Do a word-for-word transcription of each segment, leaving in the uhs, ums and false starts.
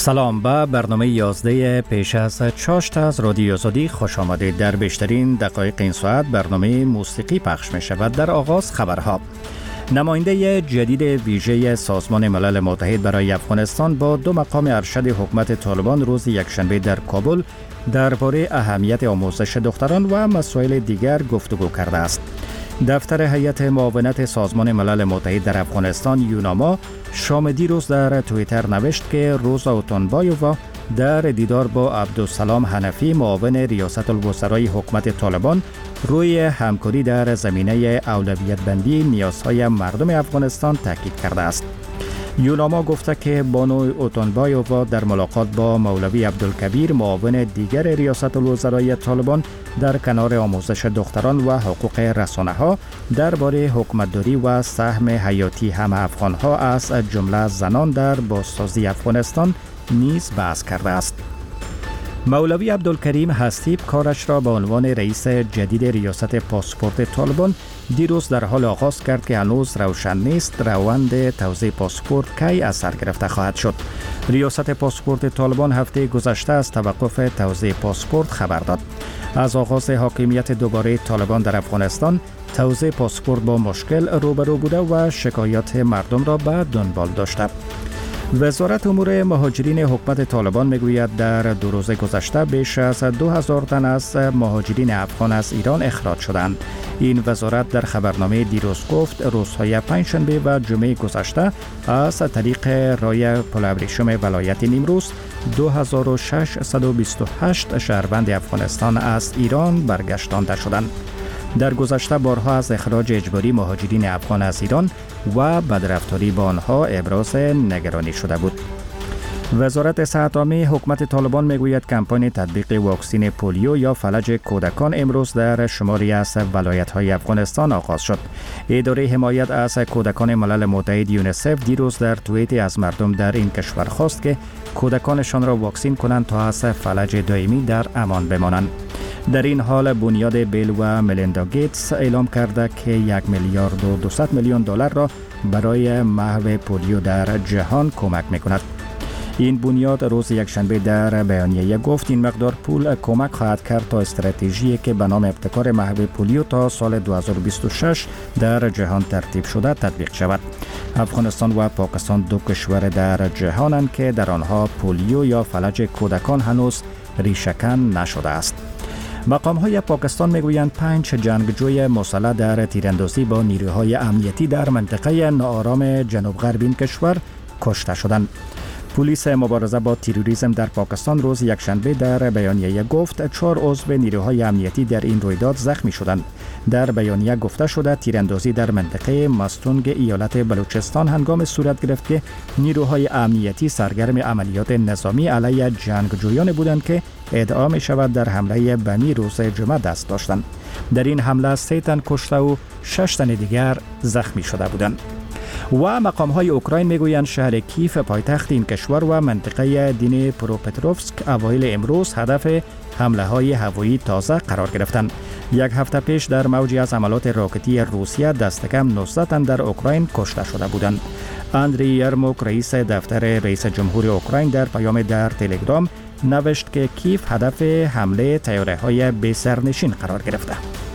سلام، به برنامه یازده پیش از چاشت از رادیو آزادی خوش آمدید. در بیشترین دقایق این ساعت برنامه موسیقی پخش می شود. در آغاز خبرها. نماینده جدید ویژه سازمان ملل متحد برای افغانستان با دو مقام ارشد حکومت طالبان روز یکشنبه در کابل درباره اهمیت آموزش دختران و مسائل دیگر گفتگو کرده است. دفتر هیئت معاونت سازمان ملل متحد در افغانستان یوناما شام دیروز در توییتر نوشت که روزا اوتونبایووا در دیدار با عبدالسلام حنفی معاون ریاست الوزرای حکومت طالبان روی همکاری در زمینه اولویت بندی نیازهای مردم افغانستان تاکید کرده است. یوناما گفته که بانو اوتونبایووا در ملاقات با مولوی عبدالکبیر معاون دیگر ریاست الوزرای طالبان در کنار آموزش دختران و حقوق رسانه‌ها درباره حکومتداری و سهم حیاتی همه افغان‌ها از جمله زنان در بازسازی افغانستان نیز بحث کرده است. مولوی عبدالکریم حسیب کارش را به عنوان رئیس جدید ریاست پاسپورت طالبان دیروز در حال آغاز کرد که هنوز روشن نیست روند توزیع پاسپورت کی از سر گرفته خواهد شد. ریاست پاسپورت طالبان هفته گذشته از توقف توزیع پاسپورت خبر داد. از آغاز حاکمیت دوباره طالبان در افغانستان توزیع پاسپورت با مشکل روبرو بوده و شکایات مردم را به دنبال داشته. وزارت امور مهاجرین حکومت طالبان میگوید در دو روز گذشته بیش از دو هزار تن از مهاجرین افغان از ایران اخراج شدند. این وزارت در خبرنامه دیروز گفت روزهای پنجشنبه و جمعه گذشته از طریق راه پل ابریشم ولایت نیمروز دو هزار و ششصد و بیست و هشت شهروند افغانستان از ایران برگشتانده شدند. در گذشته بارها از اخراج اجباری مهاجرین افغان از ایران و بدرفتاری با آنها ابراز نگرانی شده بود. وزارت صحت عامه حکومت طالبان میگوید کمپاین تطبیق واکسین پولیو یا فلج کودکان امروز در شماری از ولایت‌های افغانستان آغاز شد. اداره حمایت از کودکان ملل متحد یونیسف دیروز در توییتی از مردم در این کشور خواست که کودکانشان را واکسین کنند تا از فلج دائمی در امان بمانند. در این حال بنیاد بیل و ملیندا گیتس اعلام کرده که یک میلیارد و دویست میلیون دلار را برای محو پولیو در جهان کمک میکند. این بنیاد روز یکشنبه در بیانیه گفت این مقدار پول کمک خواهد کرد تا استراتژی که به نام ابتکار محو پولیو تا سال دو هزار و بیست و شش در جهان ترتیب شده تطبیق شود. افغانستان و پاکستان دو کشور در جهانند که در آنها پولیو یا فلج کودکان هنوز ریشه‌کن نشده است. مقام‌های پاکستان میگویند پنج جنگجوی مسلح در تیراندازی با نیروهای امنیتی در منطقه ناآرام جنوب غرب این کشور کشته شدند. پلیس مبارزه با تروریسم در پاکستان روز یکشنبه در بیانیه گفت چهار عضو نیروهای امنیتی در این رویداد زخمی شدند. در بیانیه گفته شده تیراندازی در منطقه مستونگ ایالت بلوچستان هنگام صورت گرفت که نیروهای امنیتی سرگرم عملیات نظامی علیه جنگجویان بودند که ادعا می شود در حمله بمی روز جمعه دست داشتند. در این حمله سه تن کشته و شش تن دیگر زخمی شده بودند. و مقام‌های اوکراین میگویند شهر کیف پایتخت این کشور و منطقه دینی پروپتروفسک اوایل امروز هدف حمله‌های هوایی تازه قرار گرفتند. یک هفته پیش در موجی از حملات راکتی روسیه دست کم نوزده تن در اوکراین کشته شده بودند. اندری یرموک رئیس دفتر رئیس جمهور اوکراین در پیام در تلگرام نوشت که کیف هدف حمله طیاره‌های بی سرنشین قرار گرفته.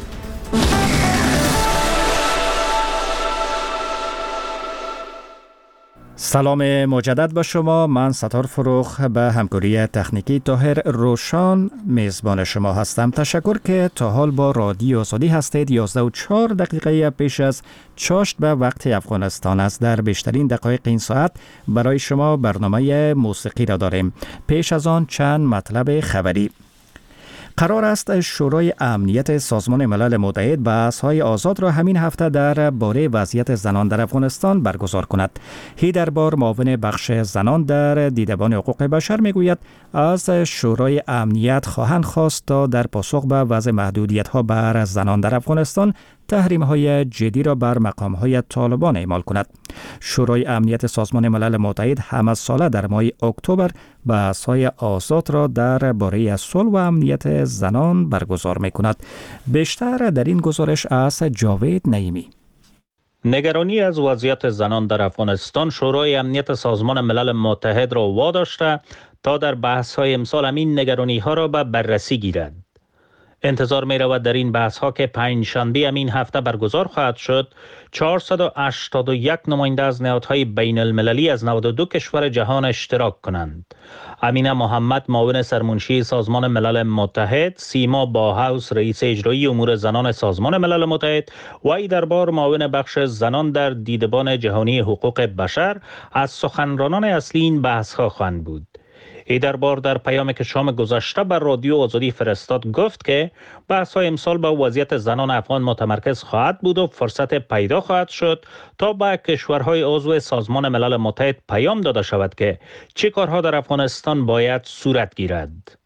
سلام مجدد به شما. من ستار فروخ به همکاری تکنیکی طاهر روشان میزبان شما هستم. تشکر که تا حال با رادیو آزادی هستید. یازده و چهار دقیقه پیش از چاشت به وقت افغانستان است. در بیشترین دقایق این ساعت برای شما برنامه موسیقی را داریم. پیش از آن چند مطلب خبری. قرار است شورای امنیت سازمان ملل متحد بحث‌های آزاد را همین هفته در باره وضعیت زنان در افغانستان برگزار کند. هیدر بار معاون بخش زنان در دیدبان حقوق بشر میگوید از شورای امنیت خواهند خواست تا در پاسخ به وضع محدودیت‌ها بر زنان در افغانستان تحریم‌های جدی را بر مقام‌های طالبان اعمال کند. شورای امنیت سازمان ملل متحد همه ساله در ماه اکتبر بحث‌های آزاد را در باره صلح و امنیت زنان برگزار می‌کند. بیشتر در این گزارش از جاوید نعیمی. نگرانی از وضعیت زنان در افغانستان شورای امنیت سازمان ملل متحد را واداشته تا در بحث‌های امسال همین نگرانی‌ها را به بررسی گیرد. انتظار می رود در این بحث ها که پنج شنبه همین هفته برگزار خواهد شد چهارصد و هشتاد و یک نماینده از نهادهای بین المللی از نود و دو کشور جهان اشتراک کنند. امینه محمد معاون سرمنشی سازمان ملل متحد، سیما باهاوس رئیس اجرایی امور زنان سازمان ملل متحد و ای دربار معاون بخش زنان در دیدبان جهانی حقوق بشر از سخنرانان اصلی این بحث ها خواهند بود. ای دربار در پیامی که شام گذشته بر رادیو آزادی فرستاد گفت که بحث‌های امسال به وضعیت زنان افغان متمرکز خواهد بود و فرصت پیدا خواهد شد تا به کشورهای عضو سازمان ملل متحد پیام داده شود که چه کارها در افغانستان باید صورت گیرد.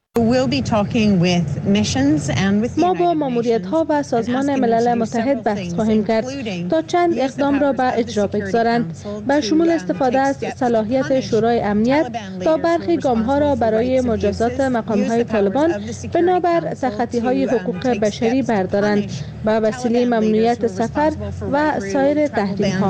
ما با ماموریت‌ها و سازمان ملل متحد بحث خواهیم کرد تا چند اقدام را به اجرا بگذارند، به شمول استفاده از صلاحیت شورای امنیت تا برخی گام‌ها را برای مجازات مقام‌های طالبان بنابر تخطی‌های حقوق بشری بردارند به وسیله ممنوعیت سفر و سایر تحریم‌ها.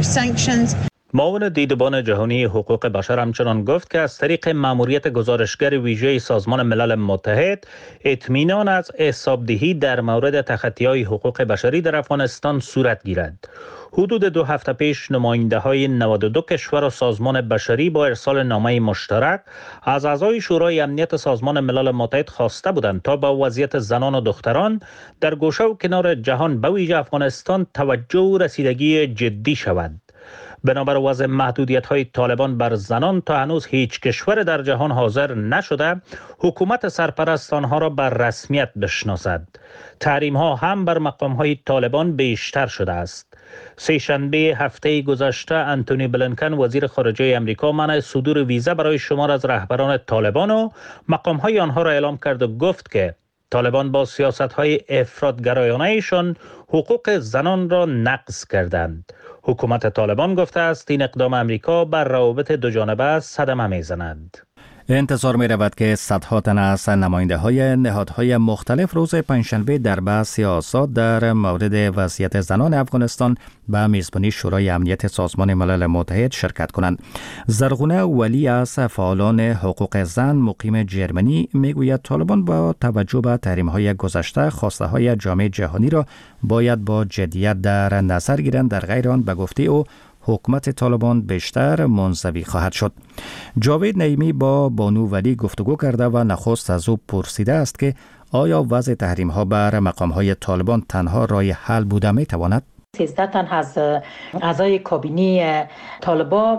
معاون دیدبان جهانی حقوق بشر همچنان گفت که از طریق مأموریت گزارشگر ویژه سازمان ملل متحد اطمینان از حسابدهی در مورد تخطی‌های حقوق بشری در افغانستان صورت گیرد. حدود دو هفته پیش نماینده های نود و دو کشور و سازمان بشری با ارسال نامه مشترک از اعضای شورای امنیت سازمان ملل متحد خواسته بودند تا به وضعیت زنان و دختران در گوشه و کنار جهان به ویژه افغانستان توجه و رسیدگی جدی شود. بنابر وضع محدودیت‌های طالبان بر زنان تا هنوز هیچ کشور در جهان حاضر نشده حکومت سرپرست آنها را بر رسمیت بشناسد. تحریم‌ها هم بر مقام‌های طالبان بیشتر شده است. سه شنبه هفته گذشته انتونی بلینکن وزیر خارجه امریکا منع صدور ویزا برای شمار از رهبران طالبان و مقام‌های آنها را اعلام کرد و گفت که طالبان با سیاست‌های افراط‌گرایانه‌شان حقوق زنان را نقض کردند. حکومت طالبان گفته است این اقدام امریکا بر روابط دو جانبه صدمه می‌زند. انتظار می رود که صدها تن از نماینده های نهادهای مختلف روز پنجشنبه در بحث سیاست در مورد وضعیت زنان افغانستان به میزبانی شورای امنیت سازمان ملل متحد شرکت کنند. زرغونه ولی از فعالان حقوق زن مقیم جرمنی می گوید طالبان با توجه به تحریم های گذشته خواسته های جامعه جهانی را باید با جدیت در نظر گیرند. در غیر آن به گفته او حکومت طالبان بیشتر منزوی خواهد شد. جاوید نعیمی با بانو ولی گفتگو کرده و نخست از او پرسیده است که آیا وضع تحریم ها بر مقام های طالبان تنها راه حل بوده می تواند؟ سیزده تن از اعضای کابینه طالبا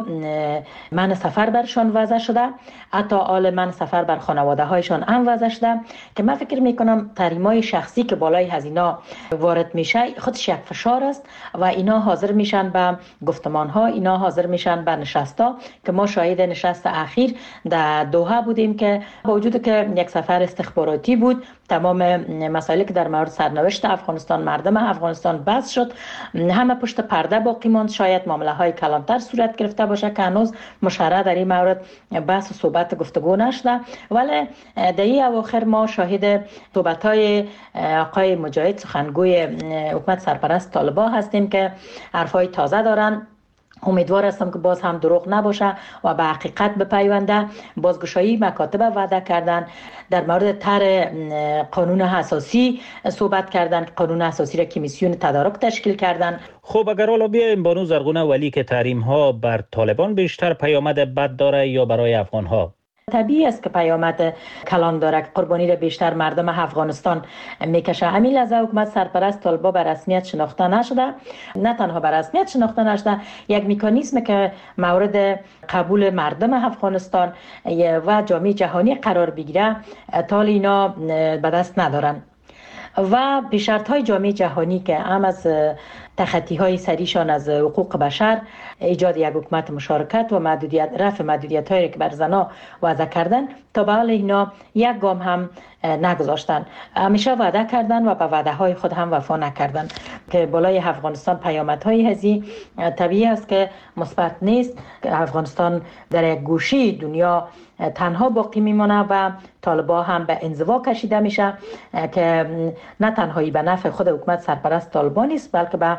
من سفر برشان وضع شده، حتی آل من سفر بر خانواده هایشان هم وضع شده که من فکر میکنم تحریم‌های شخصی که بالای هزینه وارد میشه خودش یک فشار است و اینا حاضر میشن به گفتمان ها، اینا حاضر میشن به نشست ها که ما شاهد نشست اخیر در دوحه بودیم که با وجود که یک سفر استخباراتی بود تمام مسائلی که در مورد سرنوشت افغانستان مردم افغانستان بحث شد، همه پشت پرده باقی ماند. شاید معامله های کلانتر صورت گرفته باشه که هنوز مشرع در این مورد بحث و صحبت گفتگو نشده، ولی در این اواخر ما شاهد صحبت های آقای مجاهد سخنگوی حکومت سرپرست طالبان هستیم که حرفای تازه دارن. امیدوار هستم که باز هم دروغ نباشه و به حقیقت بپیونده. بازگشایی مکاتب وعده کردن، در مورد طرح قانون اساسی صحبت کردن، قانون اساسی را کمیسیون تدارک تشکیل کردن. خب اگر حالا بیایم بانو زرغونه ولی که تحریم ها بر طالبان بیشتر پیامد بد داره یا برای افغان ها؟ طبیعی است که پیامد کلان داره که قربانی را بیشتر مردم افغانستان میکشه. همین لحظه حکومت سرپرست طالبان به رسمیت شناخته نشده، نه تنها به رسمیت شناخته نشده، یک مکانیزم که مورد قبول مردم افغانستان و جامعه جهانی قرار بگیره تا اینا به دست ندارن و به شرط های جامعه جهانی که هم از تخطی های سریشان از حقوق بشر، ایجاد یک حکومت مشارکت و محدودیت رفع محدودیت هایی که بر زنها وضع کردن، تا به حال اینا یک گام هم نگذاشتن. همیشه وعده کردن و به وعده های خود هم وفا نکردن که بالای افغانستان پیامدهای هزی طبیعی است که مثبت نیست. افغانستان در یک گوشه دنیا تنها باقی میمونه و طالبان هم به انزوا کشیده میشه که نه تنهایی به نفع خود حکومت سرپرست طالبان است بلکه به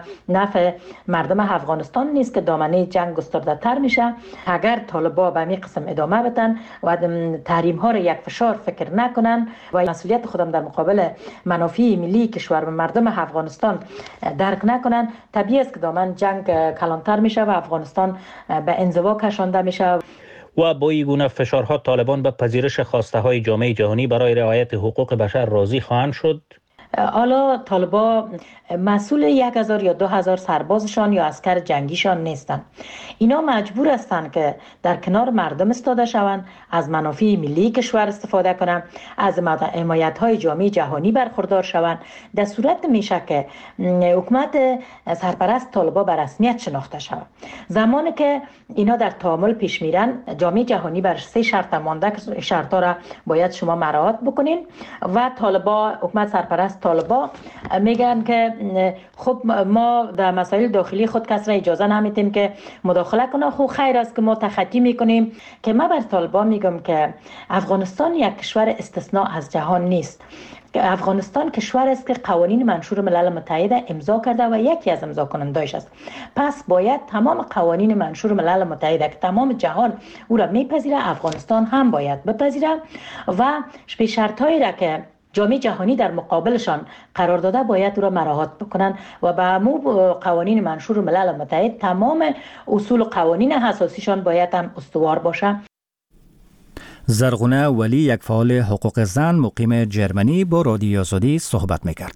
نفع مردم افغانستان نیست که دامنه جنگ گسترده تر میشه. اگر طالبان به همین قسم ادامه بدن و تحریم ها را یک فشار فکر نکنن و مسئولیت خودم در مقابل منافع ملی کشور و مردم افغانستان درک نکنن، طبیعی است که دامن جنگ کلانتر میشه و افغانستان به انزوا کشانده میشه. و با این گونه فشارها طالبان به پذیرش خواسته های جامعه جهانی برای رعایت حقوق بشر راضی خواهند شد؟ حالا طالبان مسئول یک هزار یا دو هزار سربازشان یا عسکر جنگیشان نیستند. اینا مجبور هستند که در کنار مردم استاده شوند، از منافع ملی کشور استفاده کنند، از حمایت های جامعه جهانی برخوردار شوند. در صورت میشه که حکومت سرپرست طالبان به رسمیت شناخته شود. زمانی که اینا در تعامل پیش میرن، جامعه جهانی بر سه شرط مانده که شرطا را باید شما مراعات بکنین و طالبان، حکومت سرپرست طالبان میگن که خب ما در مسائل داخلی خود کس را اجازه نمیدیم که مداخله کنه. خب خیر است که ما تخطی میکنیم. که ما بر طالبان میگم که افغانستان یک کشور استثناء از جهان نیست. افغانستان کشور است که قوانین منشور ملل متحد امضا کرده و یکی از امضا کننده‌اش است. پس باید تمام قوانین منشور ملل متحد که تمام جهان او را میپذیره، افغانستان هم باید بپذیره و به شرطایی را که جامعه جهانی در مقابلشان قرار داده باید او را مراعات بکنن و به همون قوانین منشور ملل متحد تمام اصول و قوانین اساسیشان باید هم استوار باشه. زرغونه ولی، یک فعال حقوق زن مقیم جرمنی، با رادیو آزادی صحبت میکرد.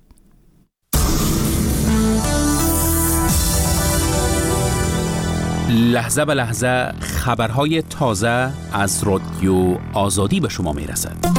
لحظه به لحظه خبرهای تازه از رادیو آزادی به شما میرسد.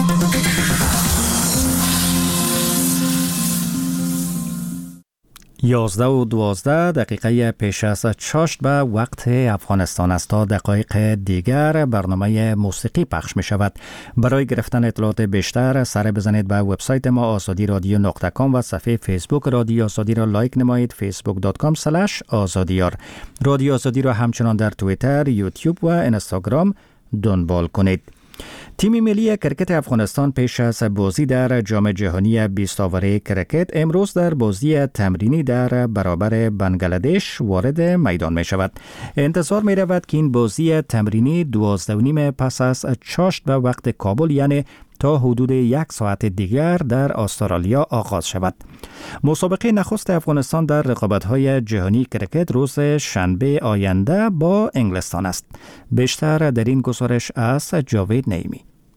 یازده و دوازده دقیقه پیش از چاشت به وقت افغانستان است. تا دقایق دیگر برنامه موسیقی پخش می شود. برای گرفتن اطلاعات بیشتر سر بزنید به وبسایت ما آزادی رادیو نقطه کام و صفحه فیسبوک رادیو آزادی را لایک نمایید. فیسبوک دات کام اسلش آزادیار. رادیو آزادی را همچنان در توییتر، یوتیوب و اینستاگرام دنبال کنید. تیم ملی کرکت افغانستان پیش از بازی در جام جهانی بیست آوره کرکت امروز در بازی تمرینی در برابر بنگلادش وارد میدان می شود. انتظار می رود که این بازی تمرینی دوازده و نیم پس از چاشت به وقت کابل، یعنی تا حدود یک ساعت دیگر در استرالیا آغاز شود. مسابقه نخست افغانستان در رقابت‌های جهانی کرکت روز شنبه آینده با انگلستان است. بیشتر در این گزارش از جاوید نعیمی.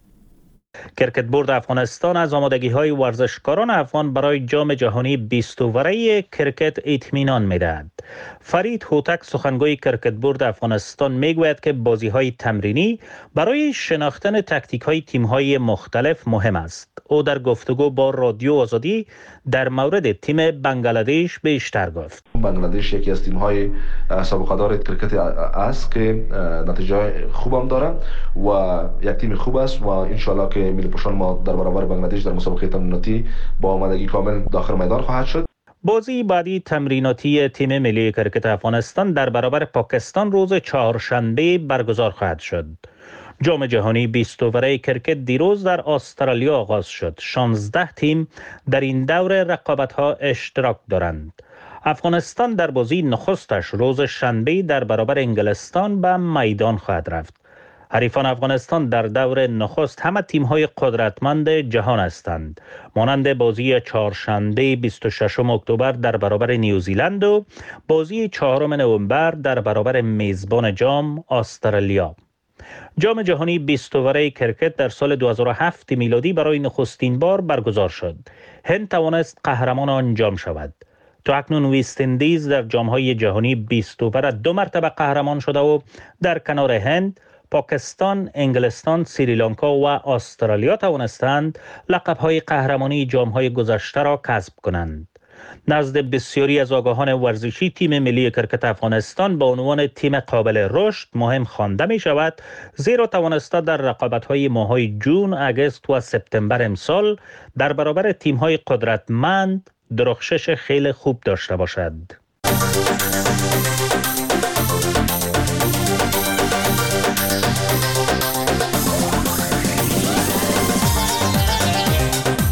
کرکت بورد افغانستان از آمادگی‌های ورزشکاران افغان برای جام جهانی بیست اوره کرکت اطمینان می‌دهد. فرید هوتک، سخنگوی کرکت بورد افغانستان، میگوید که بازی‌های تمرینی برای شناختن تاکتیک‌های تیم‌های مختلف مهم است. او در گفتگو با رادیو آزادی در مورد تیم بنگلادش بیشتر گفت. بنگلادش یکی از تیم‌های سابقه دار کرکت است که نتیجه خوبم داره و یک تیم خوب است و ان شاءالله که ملی پوشان ما در برابر بنگلادش در مسابقه تمریناتی با آمادگی کامل داخل میدان خواهد شد. بازی بعدی تمریناتی تیم ملی کرکت افغانستان در برابر پاکستان روز چهارشنبه برگزار خواهد شد. جام جهانی بیست اوره کرکت دیروز در استرالیا آغاز شد. شانزده تیم در این دور رقابت‌ها اشتراک دارند. افغانستان در بازی نخستش روز شنبه در برابر انگلستان به میدان خواهد رفت. حریفان افغانستان در دور نخست همه تیم‌های قدرتمند جهان هستند، مانند بازی چهارشنبه بیست و ششم اکتبر در برابر نیوزیلند و بازی چهارم نوامبر در برابر میزبان جام استرالیا. جام جهانی بیست اوره کرکت در سال دو هزار و هفت میلادی برای نخستین بار برگزار شد. هند توانست قهرمان آن جام شود. تا اکنون وست اندیز در جام‌های جهانی بیست اوره دو مرتبه قهرمان شده و در کنار هند، پاکستان، انگلستان، سریلانکا و استرالیا توانستند لقب‌های قهرمانی جام‌های گذشته را کسب کنند. نزد بسیاری از آگاهان ورزشی تیم ملی کرکت افغانستان به عنوان تیم قابل رشد مهم خوانده می شود، زیرا توانسته در رقابت‌های ماه‌های جون، اگست و سپتامبر امسال در برابر تیم‌های قدرتمند درخشش خیلی خوب داشته باشد.